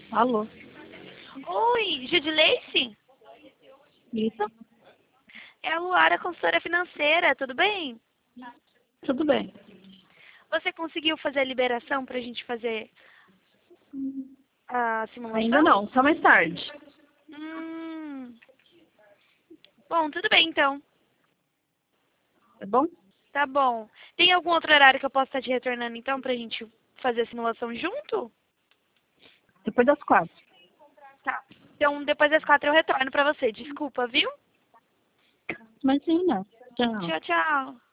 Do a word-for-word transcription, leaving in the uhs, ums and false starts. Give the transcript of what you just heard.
Alô? Oi, Judileice? Isso? É a Luara, consultora financeira, tudo bem? Tudo bem. Você conseguiu fazer a liberação para a gente fazer a simulação? Ainda não, só mais tarde. Hum. Bom, tudo bem então. Tá bom? Tá bom. Tem algum outro horário que eu possa estar te retornando então pra gente fazer a simulação junto? Depois das quatro. Tá. Então depois das quatro eu retorno pra você. Desculpa, viu? Imagina. Tchau. Tchau, tchau.